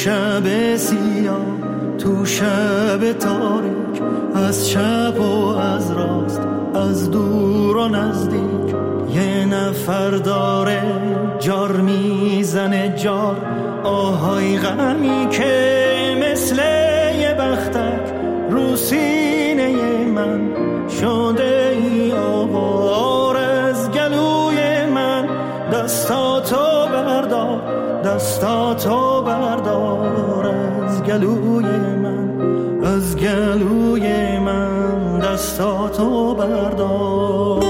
شب سیاه، تو شب تاریک، از چپ و از راست، از دور و نزدیک، یه نفر داره جار میزنه جار، آهای غمی که مثل یه بختک رو سینه من شده ای آوار. از گلوی من دستاتو بردار، دستاتو بردار، از گلوی من، از گلوی من دستاتو بردار.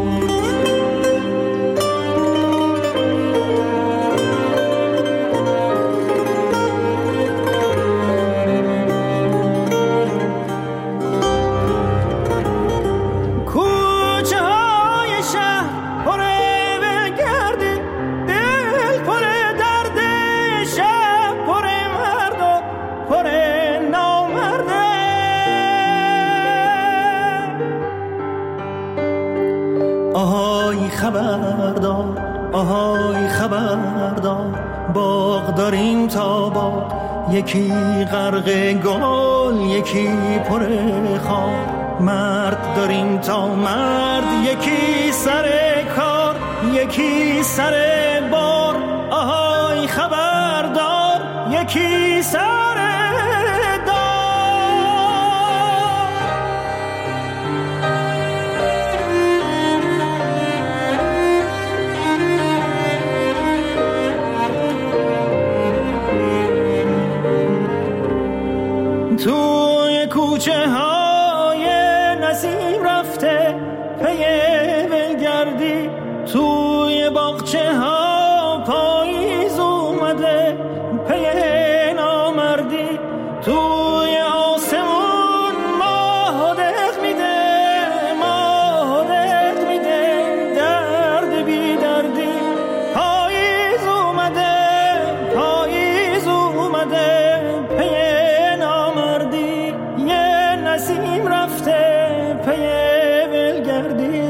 خبردار، آهای خبردار، باغ داریم تا باغ، یکی غرق گل یکی پر خار، مرد داریم تا مرد، یکی سر کار یکی سر بار، آهای خبردار، یکی سر توی کوچه های نسیم رفته پی ولگردی، توی باغچه ها پاییز اومده پی نامردی، توی آسمون ماه دق میده، ماه دق میده، درد بی دردی، پاییز اومده، پاییز اومده پی نسیم رفته پی ولگردی.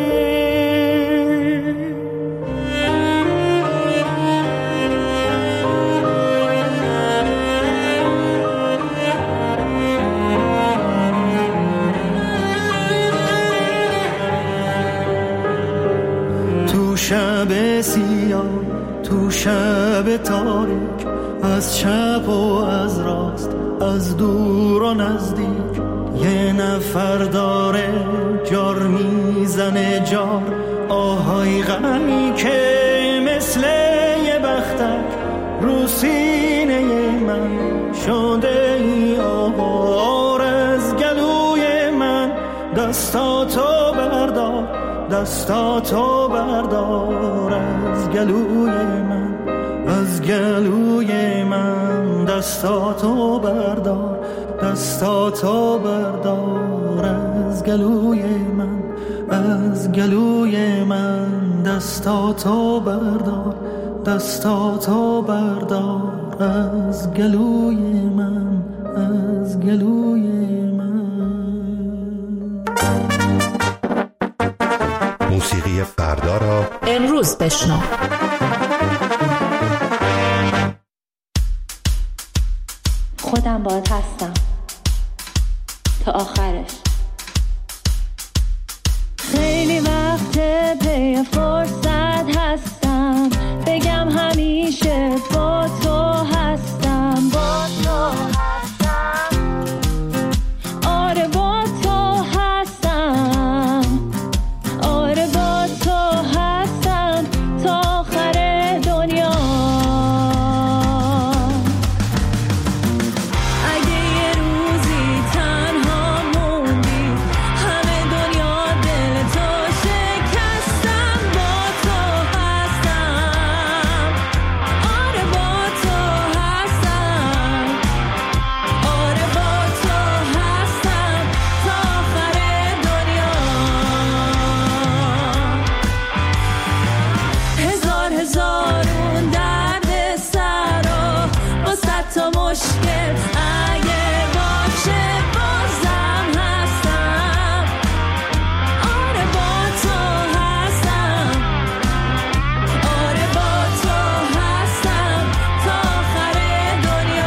تو شب سیاه، تو شب تاریک، از چپ و از راست، از دور و نزدیک، یه نفر داره جار میزنه جار، آهای غمی که مثل یه بختک رو سینه من شده ای آوار. از گلوی من دستاتو بردار، دستاتو بردار، از گلوی من، از گلوی من دستاتو بردار، دستاتو بردار، از گلوی من، از گلوی من دستاتو بردار، دستاتو بردار، از گلوی من، از گلوی من. موسیقی فردا را امروز بشنو. خودم باهات هستم تا آخرش. خیلی وقت پی فرصت هستم بگم همیشه با تو هستم، با تو هستم، آره با تو هستم، آره با تو هستم تا آخر دنیا. مشکل اگه باشه بازم هستم، آره با تو هستم، آره با تو هستم تا آخر دنیا.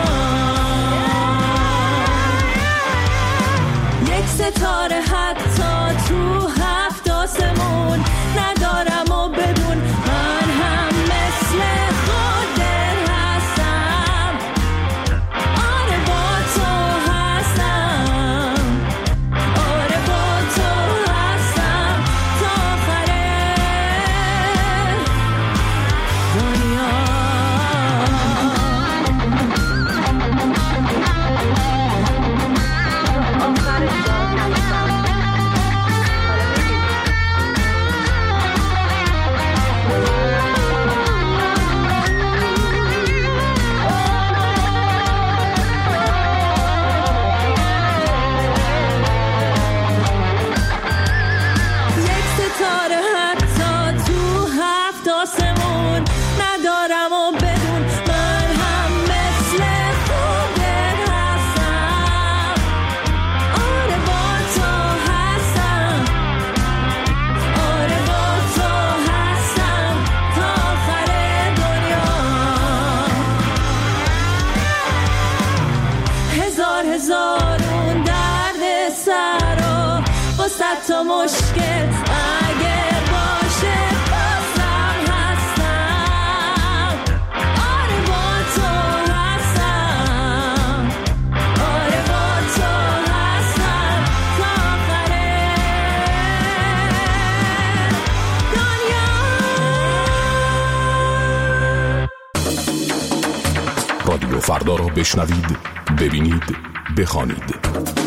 رادیو فردا را بشنوید، ببینید، بخوانید.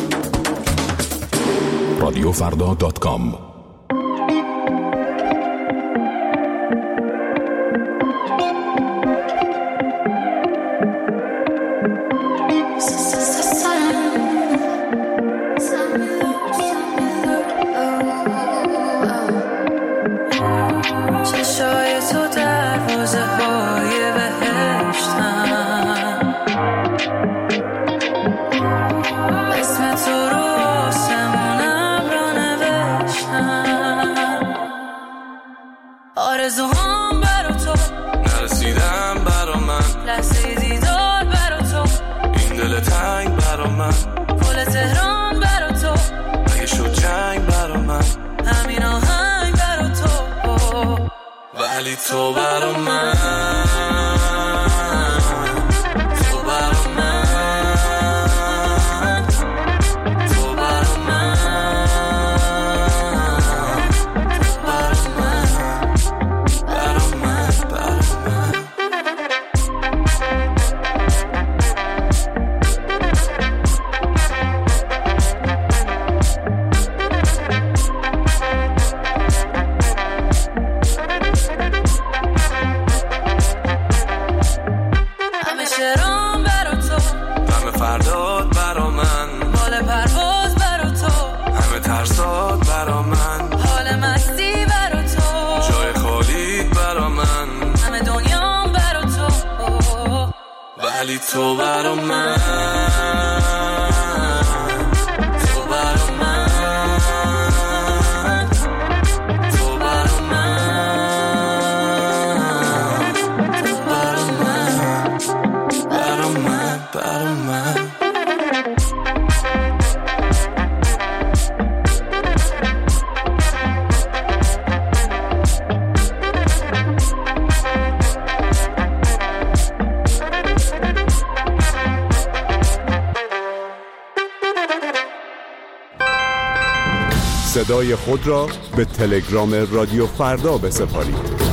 رادیوفردا.com. آرزوهام برا تو نرسیدم برا من، لحظه دیدار برا تو، این دل تنگ برا من، پل تهران برا تو، اگه شد جنگ برا من، همین آهنگ برا تو، ولی تو برا من، تو برا من، تو برا من، ولی تو برا من، تو برا من، تو برا من، تو برا من، برا من، برا من. صدای خود را به تلگرام رادیو فردا بسپارید.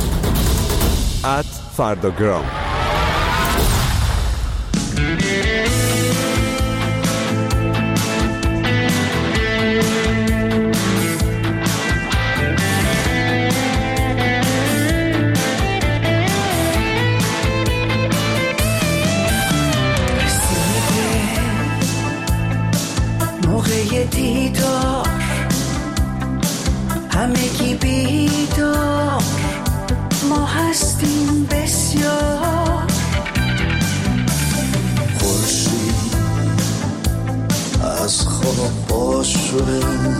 @فرداگرام. موقع دیدار همگی بیدار، ما هستیم بسیار. خورشید از خواب باز شده،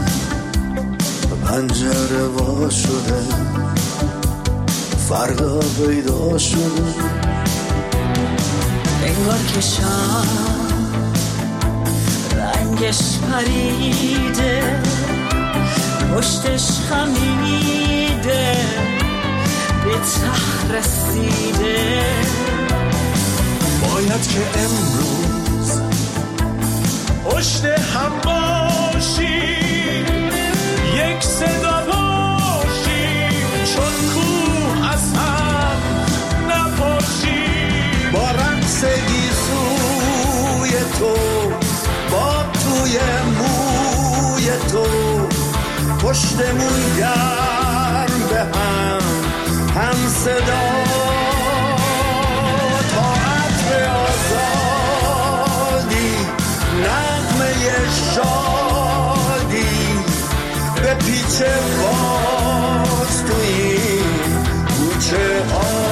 پنجره وا شده، فردا پیدا شده. انگار که شام رنگش پریده، پشتش خمیده، به ته رسیده. باید که امروز پشت هم باشیم، یک صدا باشیم، چون کوه از هم نپاشیم. با رقص گیسوی تو، با توی موی تو، پشتمون گرم به هم صدا. تا عطر آزادی، نغمه شادی، به پیچ باز تو این کوچه ها.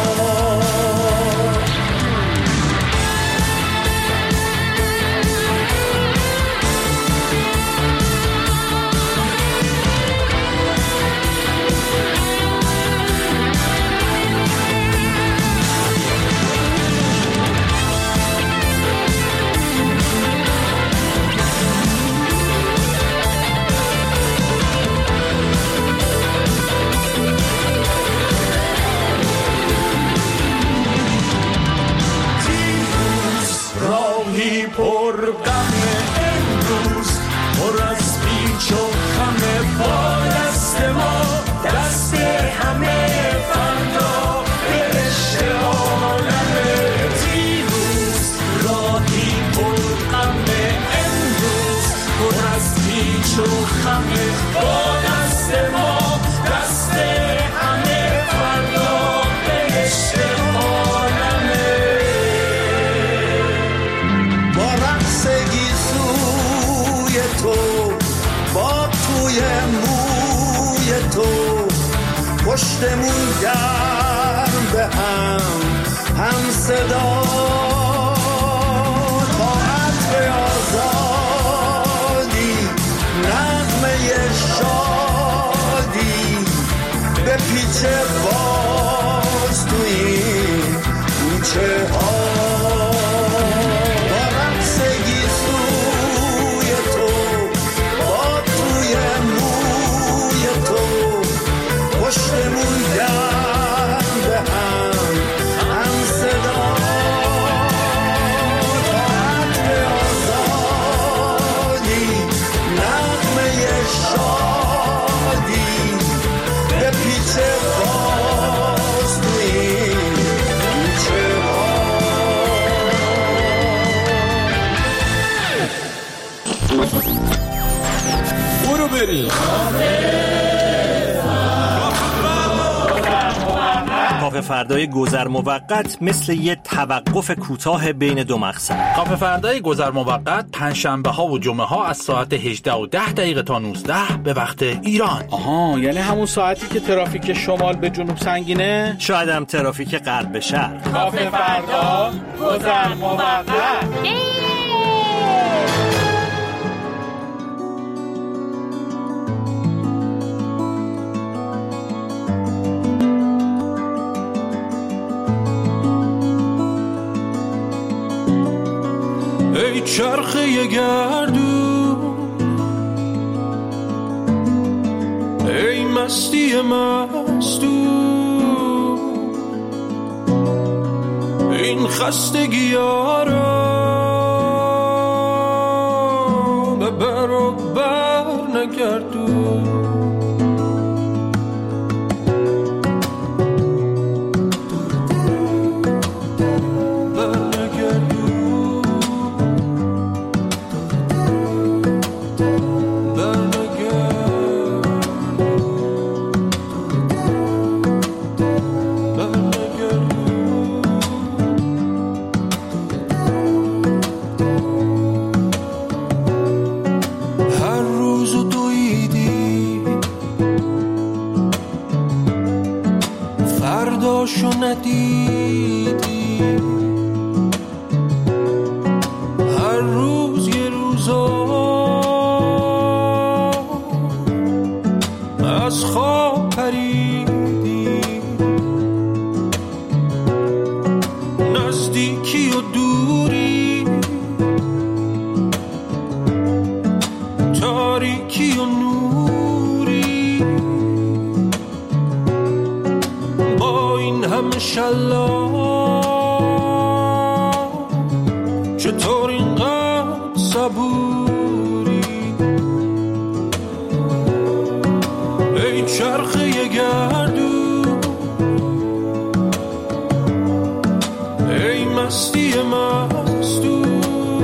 پشتمون گرم به هم صدا تا عطر آزادی نغمه شادی به پیچه باز تو این کوچه ها با رقصگی سوی تو با توی موی تو پشتمون گرم به هم صدا تا عطر آزادی نغمه شادی به پیچه باز تو این کوچه ها. برو بریم کافه فردای گذر موقت مثل یه توقف کوتاه بین دو مقصد. کافه فردای گذر موقت پنجشنبه ها و جمعه ها از ساعت 18:10 تا 19 به وقت ایران. آها، یعنی همون ساعتی که ترافیک شمال به جنوب سنگینه؟ شاید هم ترافیک غرب به شرق. کافه فردا گذر موقت. ای چرخه گردون ای مستی مستون این خستگی ها را به بر و بر نگردون فرداشو ندیدی هر روز یه روزا از خواب پریدی نزدیکی و دوری تاریکی و نوری با این همه شلا چطور اینقدر صبوری ای چرخه گردون ای مستی مستون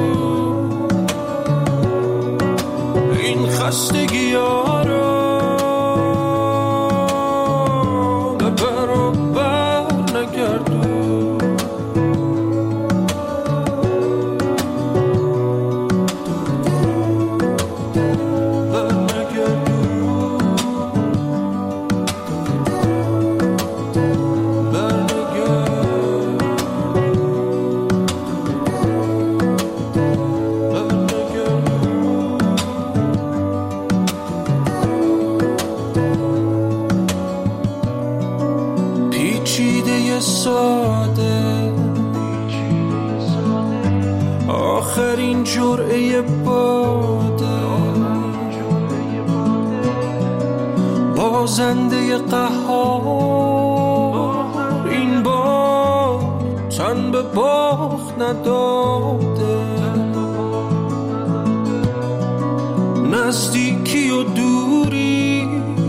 این خستگی ها را به بر و بر نگردون بر نگردون بر نگردون بر نگردون پیچیده ساده آخرین جرعه باده بازنده قهار این بار تن به باخت نداده نزدیکی و دوری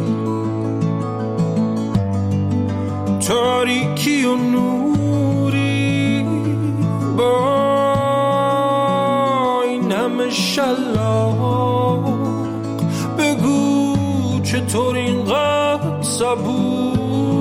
تاریکی و نوری با این همه شلاق بگو چطور اینقدر صبور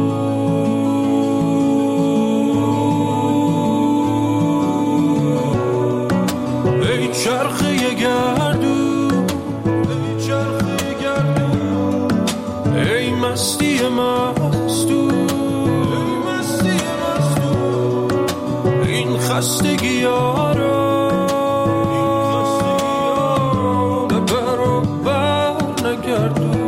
ای چرخه گردون ای چرخه گردون ای مستی مستون خستگی ها را به بر و بر نگردون.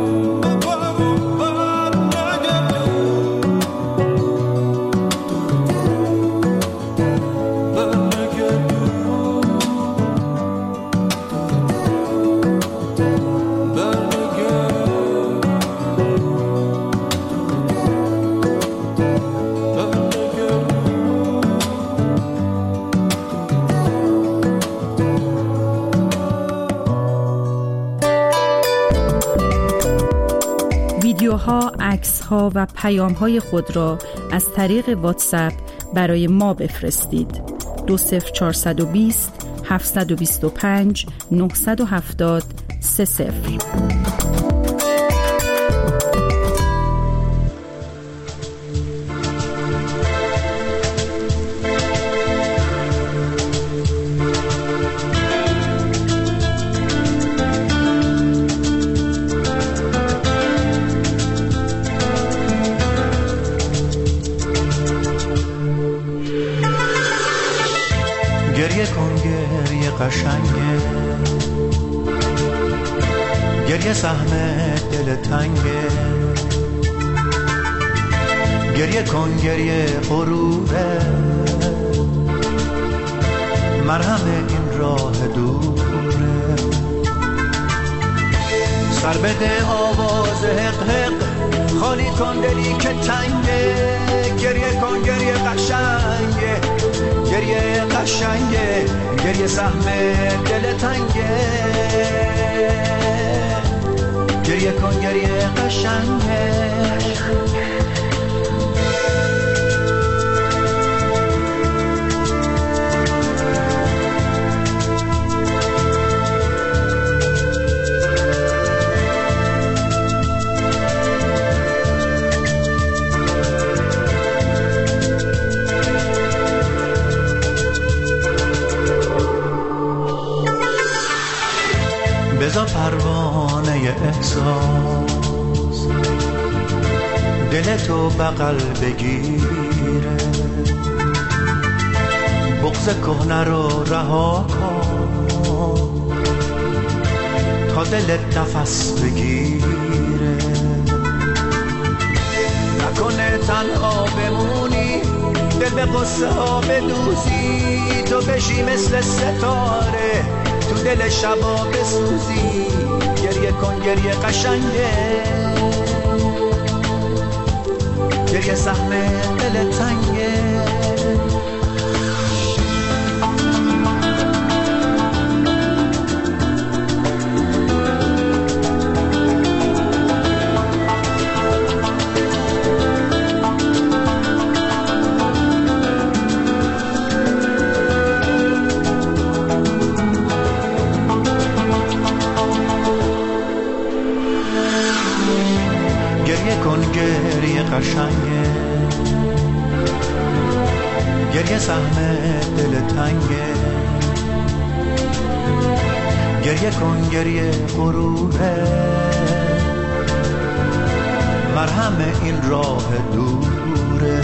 ویدیوها، عکس‌ها و پیام‌های خود را از طریق واتساپ برای ما بفرستید. 20420 725 970 30. گریه کن گریه قشنگه، گریه سهم دل تنگه، گریه کن گریه غروره، مرهم این راه دوره. سر بده آواز حق حق، خالی کن دلی که تنگه، گریه کن گریه قشنگه، گریه قشنگه، گریه سهم دل تنگه، گریه کن گریه قشنگه. بذار پروانه احساس دلتو بغل بگیره، بغض کهنه رو رها کن تا دلت نفس بگیره. نکنه تنها بمونی، دل به قصه ها بدوزی، تو بشی مثل ستاره تو دل شبا بسوزی. گریه کن گریه قشنگه، گریه سهم دل تنگه. قشنگه، گریه سهم دل تنگه، گریه کن گریه غروره، مرهم این راه دوره.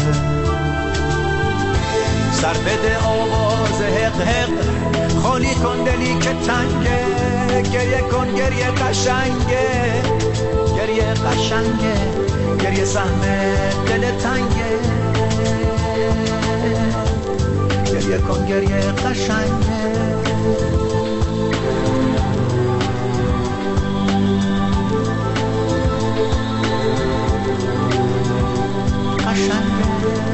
سر بده آواز حق حق، خالی کن دلی که تنگه، گریه کن گریه قشنگه، گریه قشنگه، گریه سهم دل تنگه، گریه کن گریه قشنگه. قشنگه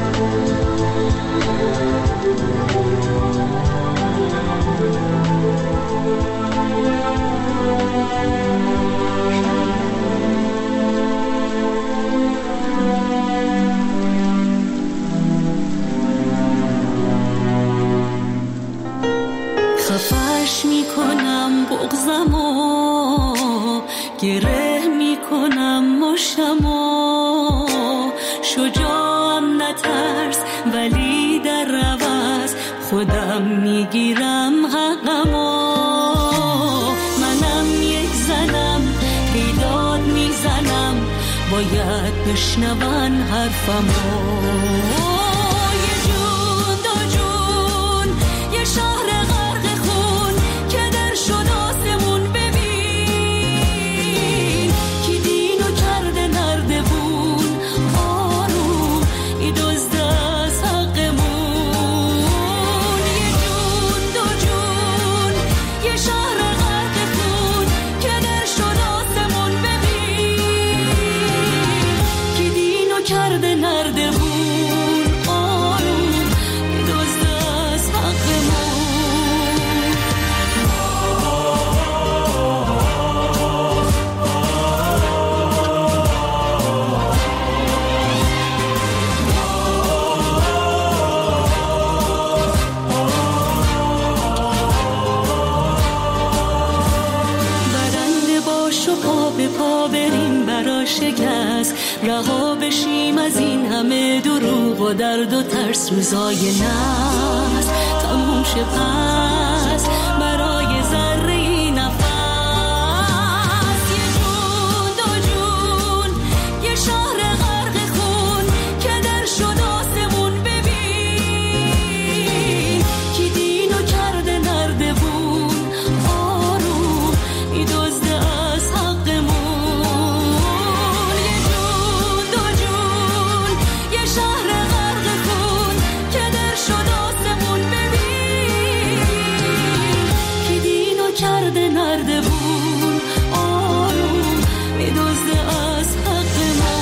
خفش میکنم بغضمو، گره میکنم مشتمو، شجاعم نترس ولی در عوض خودم میگیرم حقمو. منم یک زنم بیداد میزنم، باید بشنون حرفمو. یه جون دو جون بشیم از این همه دروغ و درد و ترس. روزای ناز تموم شه پس برای ذره نفس. یه جون دو جون یه شهر غرق خون که در شد آسمون. ببین کی دینو کرده نردبون آروم میدزده از حقمون. یه جون دو جون یه شهر غرق خون که در شد آسمون. ببین کی دینو کرده نردبون آروم میدزده از حقمون.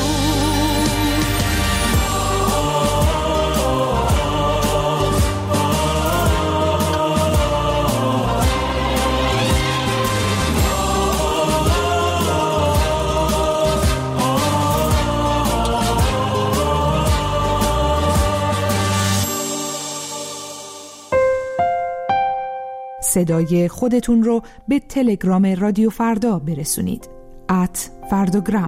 صدای خودتون رو به تلگرام رادیو فردا برسونید. @فرداگرام.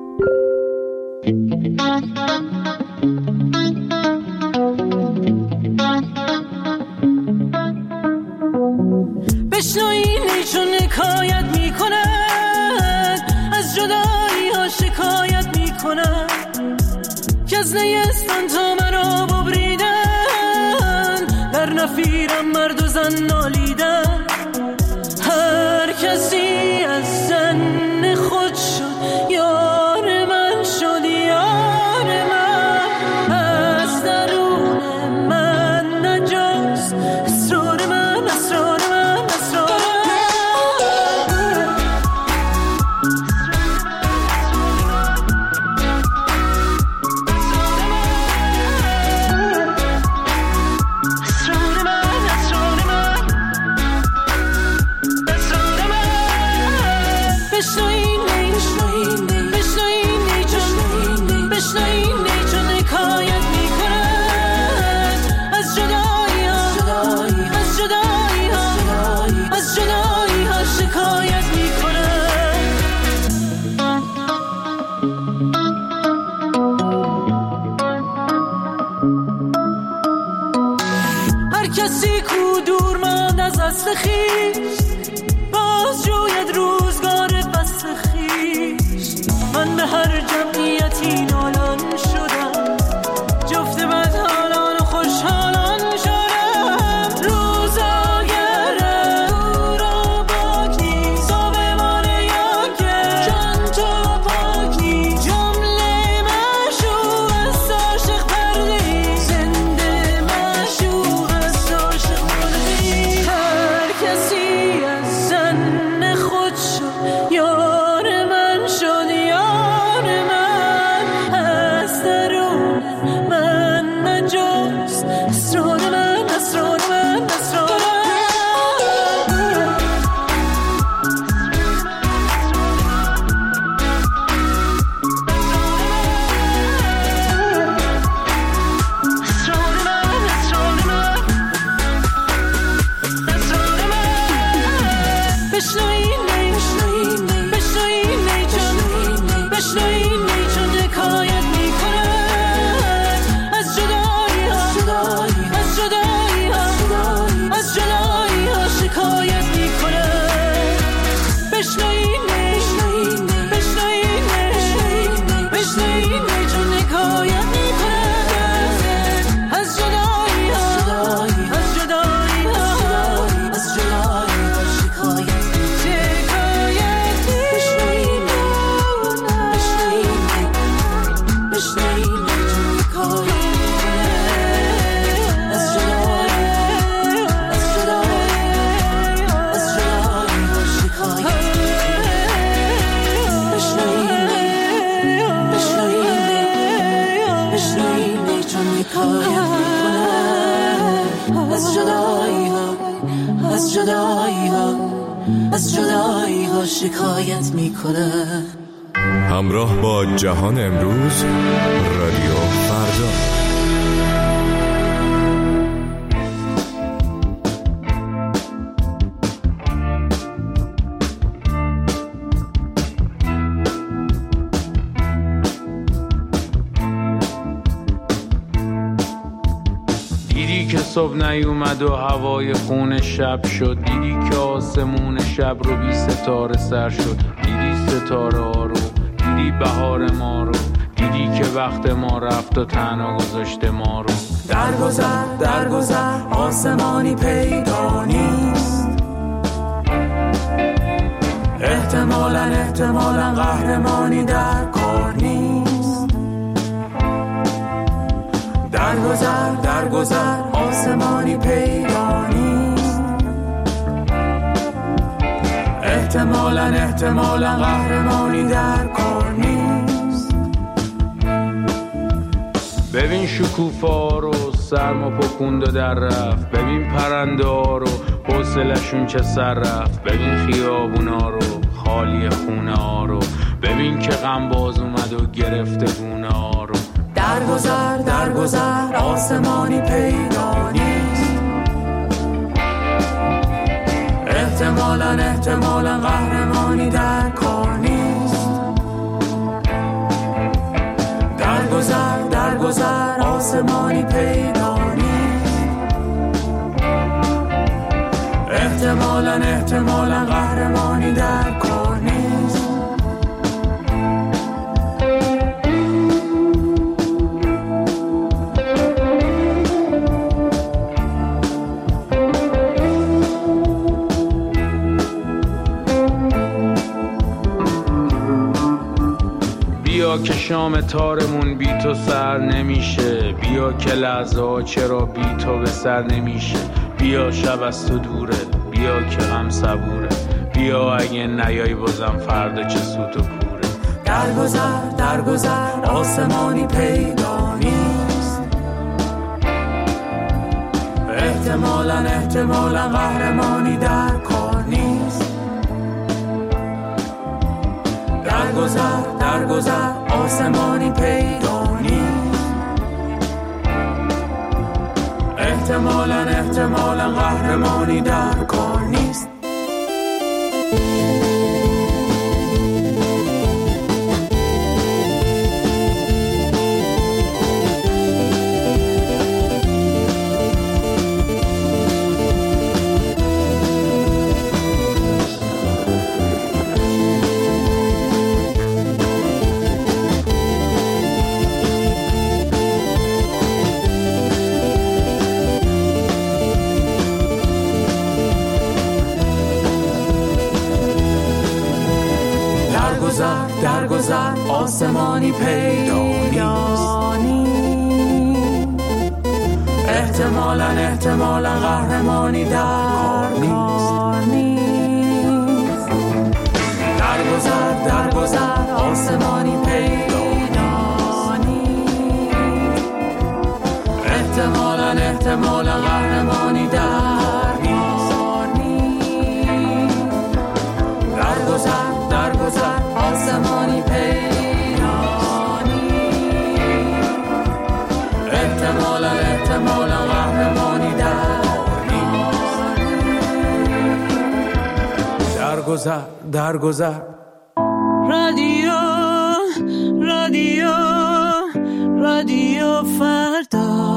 بشنوینی چون حکایت میکنن از جدایی ها شکایت میکنن که از نیستان تا مرا ببریدن در نفیرم مرد و زن نالیدن. هر کسی از زن خود شد یار من شد یار من. از درون من نجاست اسرار من اسرار من اسرار خیش باز جوید روزگار بس خیش. من به هر جمعیتی نالان شدم جفت بدحالان و خوشحالان شدم. روزاگرم دورا باک نیست صابمان یاکه جان تو پاک نیست. جمله مشوق از عاشق پرده زنده مشوق از عاشق مرده. کسی از زن خود شد یار من شد یار من. از درون من نجاست اسرار من اسرار من اسرار از جدایی ها شکایت میکنه. همراه با جهان امروز رادیو فردا. دیدی که صبح نیومد و هوای خون شب شد، دیدی که آسمون شب رو بی ستاره سر شد، دیدی ستاره ها رو، دیدی بهار ما رو، دیدی که وقت ما رفت و تنها گذاشته ما رو. در گذر آسمانی پیدا نیست، احتمالاً قهرمانی در کار نیست. در گذر آسمانی پیدا نیست، احتمالاً قهرمانی در کار نیست. ببین شکوفا رو سرما پکوند و در رفت، ببین پرنده ها رو حوصلشون چه سر رفت، ببین خیابونا رو خالی خونه ها رو، ببین که غم باز اومد و گرفته گونه ها رو. در گذر آسمانی پیدا نیست، احتمالاً قهرمانی در کار نیست. در گذر آسمانی پیدا نیست، احتمالاً قهرمانی در کار نیست. بیا که شام تارمون بی تو سر نمیشه، بیا که لحظه ها چرا بی تو به سر نمیشه. بیا شب از تو دوره، بیا که غم صبوره، بیا اگه نیای بازم فردا چه سوت و کوره. در گذر آسمانی پیدا نیست، احتمالاً قهرمانی در کار نیست. در گذر آسمانی پیدا نیست، احتمالاً قهرمانی در کار نیست. در گذر آسمانی پیدا نیست، احتمالاً قهرمانی در کار نیست. در گذر آسمانی پیدا نیست، احتمالاً قهرمانی در کار نیست. در گذر آسمانی پیدا نیست، احتمالاً قهرمانی در گذر. رادیو فردا.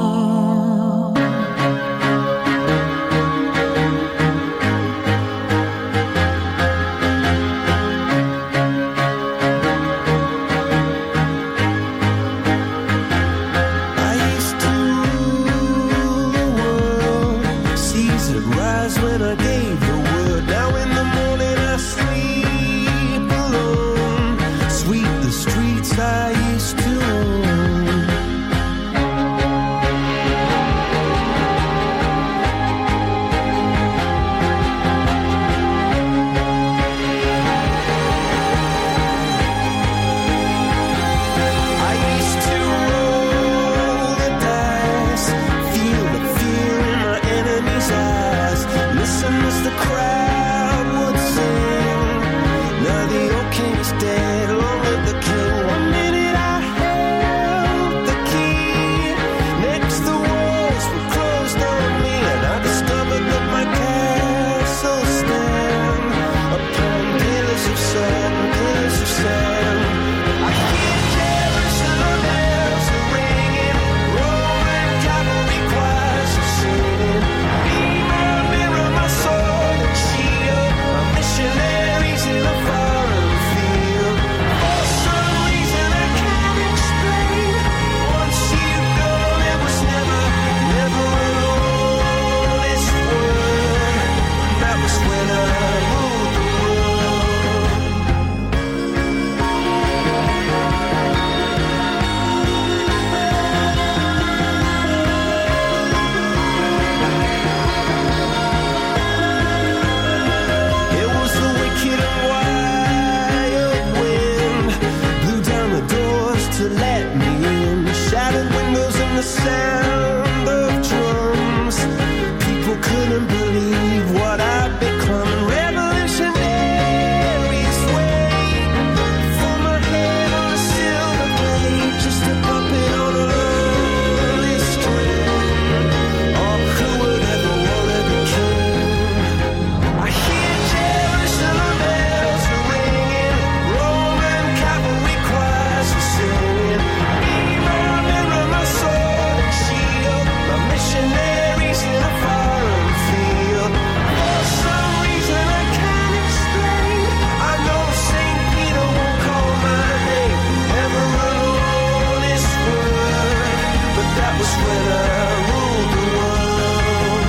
was when I ruled the world.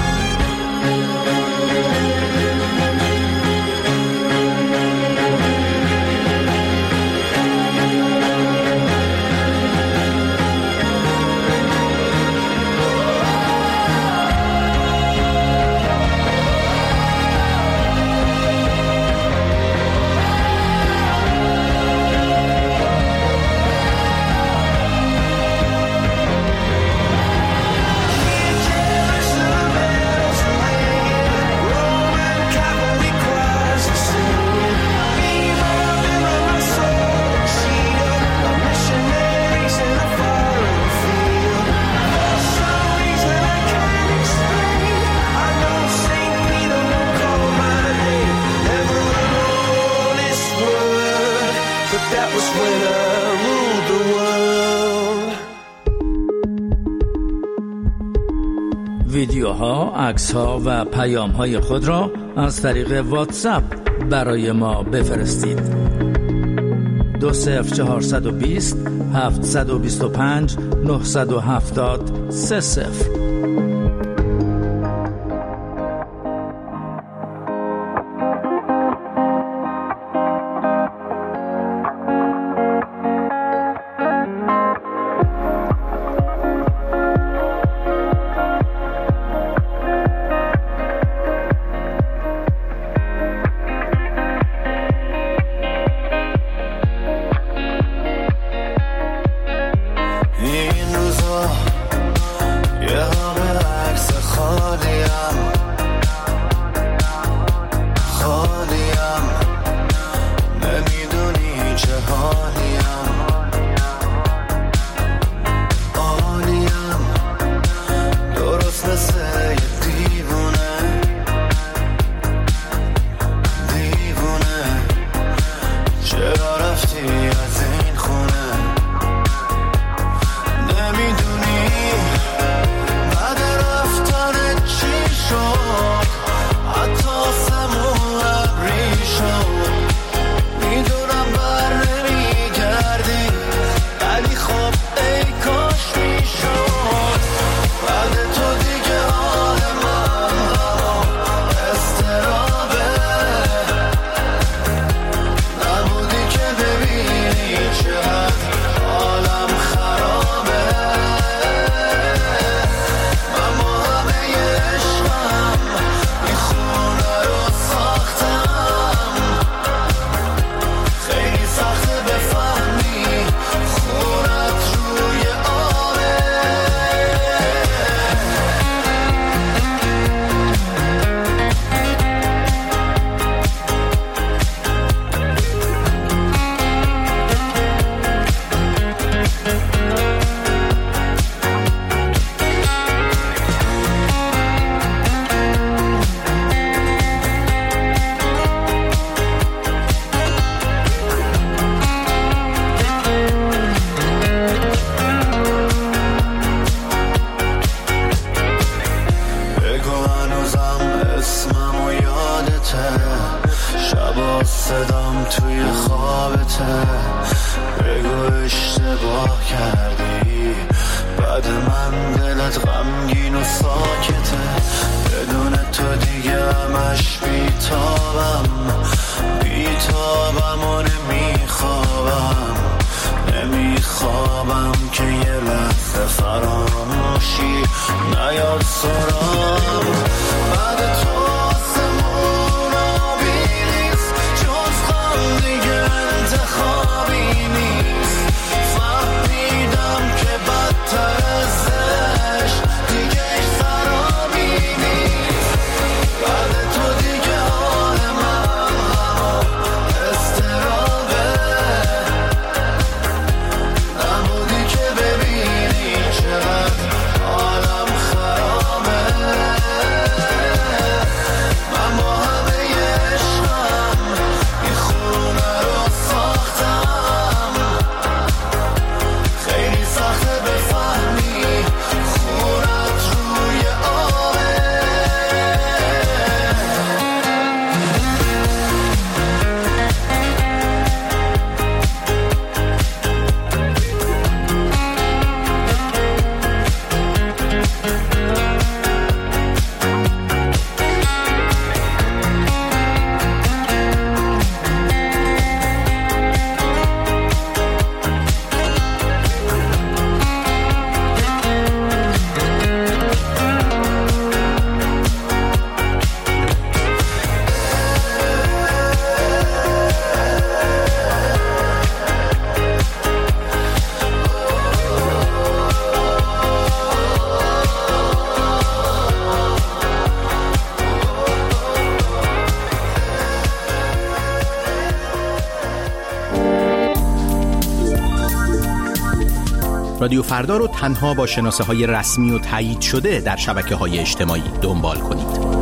That was when I ruled the world. ویدیوها، عکس‌ها و پیام‌های خود را از طریق واتساپ برای ما بفرستید. 20420 725 970 30. صدام توی خوابته، بگو اشتباه کردی، بعد من دلت غمگین و ساکته، بدون تو دیگه همش بیتابم و نمیخوابم که یه لحظه فراموشی نیاد سرام. بعد تو آسمون آبی نیست، جز غم دیگه انتخابی نیست، فهمیدم که بدتر ازش دیگه سرابی نیست. بعد تو دیگه حال من استرابه، نبودی که ببینی چقدر حالم خرابه. رادیو فردا رو تنها با شناسه‌های رسمی و تایید شده در شبکه‌های اجتماعی دنبال کنید.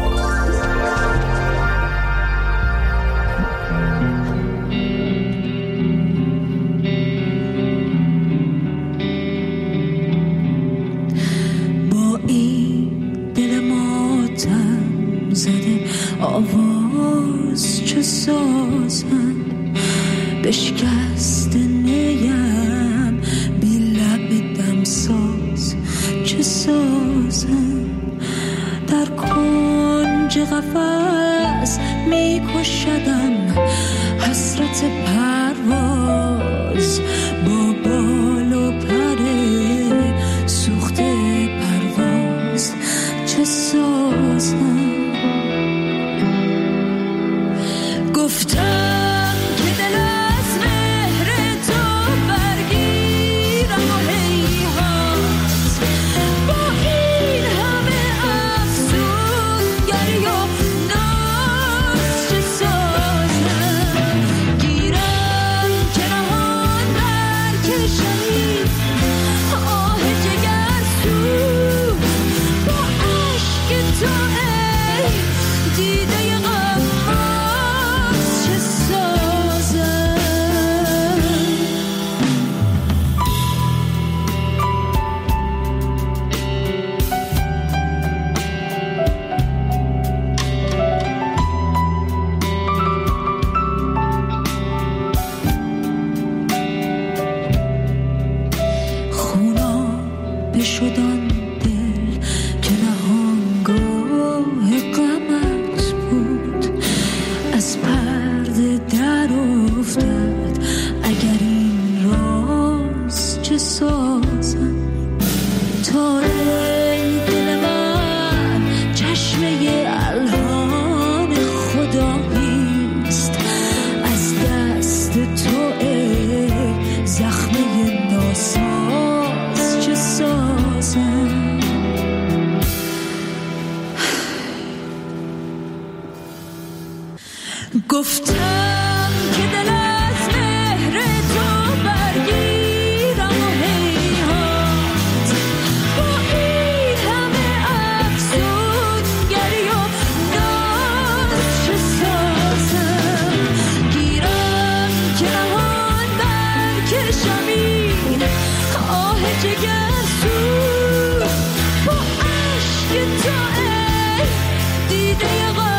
آواز چه سازن بشکست نیم بی لب دمساز چه سازن در کنج قفس می کشدم حسرت پرواز با بال و پر سوخته پرواز چه سازن گفتم که دل از مهر تو برگیرم و هیهات با این همه افسونگری و ناز چه سازم گیرم که نهان برکشمی آه جگرسوز با عشق تو ای دیده شدان دل که نهانگاه غمت بود از پرده در افتاد اگر این راز چه سازم تا ای دل من چشمه الهام خداییست از دست تو ای زخمه ناساز چه سازم گفتم که دل از مهر تو برگیرم و هیهات با این همه افسونگری و ناز چه سازم گیرم که نهان برکشم این آه جگرسوز با عشق تو ای دیده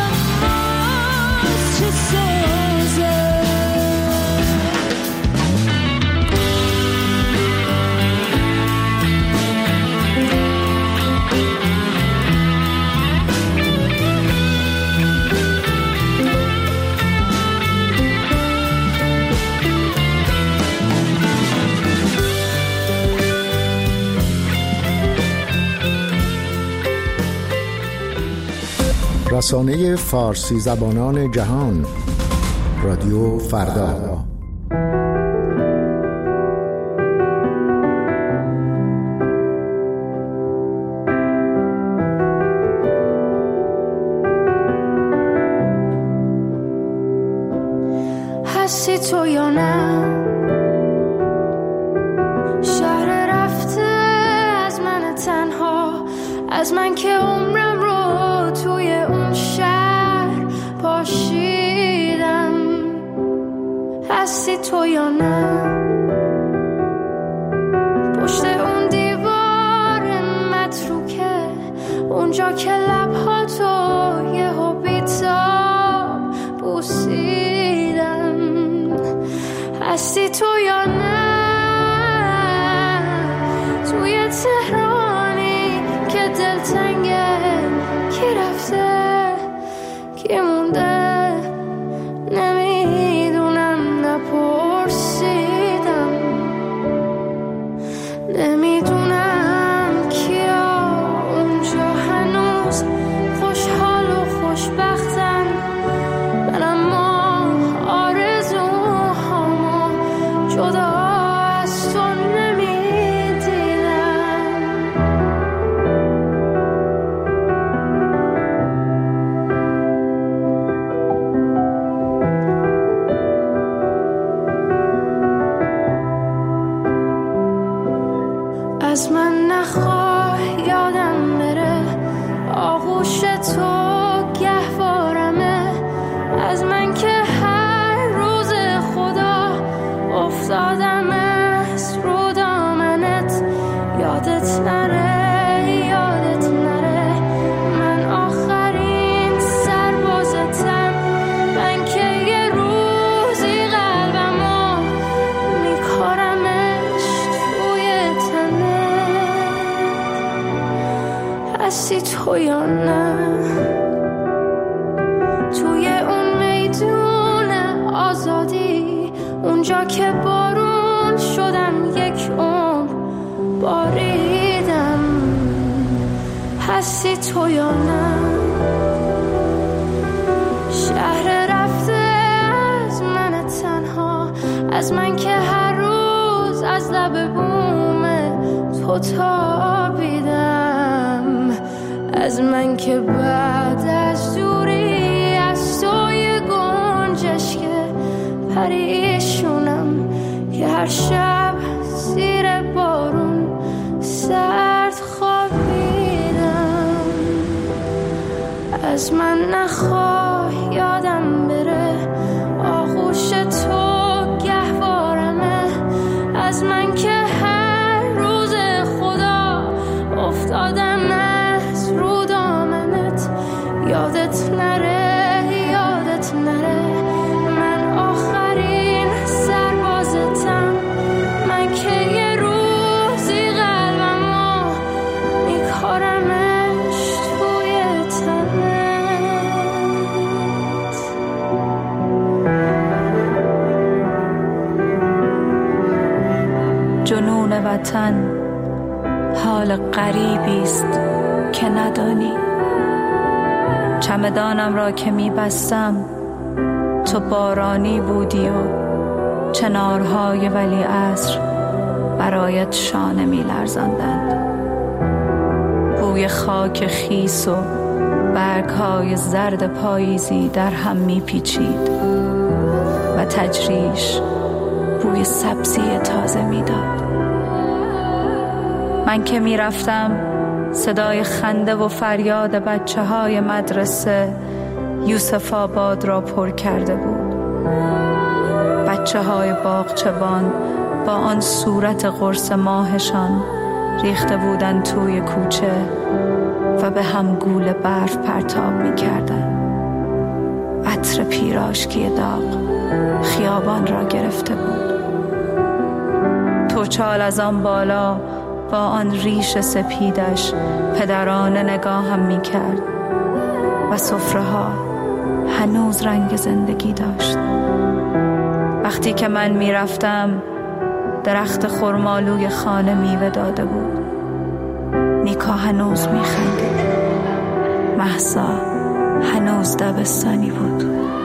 غماز چه سازم رسانه فارسی زبانان جهان رادیو فردا هستی تو یا نه شهر رفته از من تنها از من که عمرم رو توی اون شهر پاشیدم هستی تو یا نه پشت اون دیوار متروکه اونجا که لبها تو یهو بی‌تاب بوسیدم هستی تو یا نه توی تهرانی که دلتنگه کی رفته کی مونده نمیدونم نپرسیدم نمیدونم کیا اونجا هنوز خوشحال و خوشبختن من اما آرزوهامو هستی تو یا نه؟ توی اون میدون آزادی، اونجا که بارون شدم یک عمر باریدم، هستی تو یا نه؟ شهر رفته از من تنها، از من که هر روز از لب بوم تو تابیدم، از من که بعد از دوری از توی گنجش که پریشونم، که هر شب زیر بارون سرد خوابیدم. از من نخواه یادم بره، آغوش تو گهوارمه، از من که هر روز خدا افتادم از رو دامنت، یادت نره یادت نره، من آخرین سربازتم، من که یه روزی قلبمو میکارمش توی تنت. جنون وطن حال غریبیست که ندانی، چمدانم را که میبستم تو بارانی بودی و چنارهای ولیعصر برایت شانه میلرزاندند. بوی خاک خیس و برگهای زرد پاییزی در هم میپیچید و تجریش بوی سبزی تازه میداد. من که میرفتم صدای خنده و فریاد بچه های مدرسه یوسف آباد را پر کرده بود. بچه های باغچبان با آن صورت قرص ماهشان ریخته بودند توی کوچه و به هم گول برف پرتاب میکردند. عطر پیراشکی داغ خیابان را گرفته بود. توچال از آن بالا با آن ریش سپیدش پدرانه نگاهم میکرد و سفره ها هنوز رنگ زندگی داشت. وقتی که من میرفتم درخت خرمالوی خانه میوه داده بود. نیکا هنوز میخندید. مهسا هنوز دبستانی بود.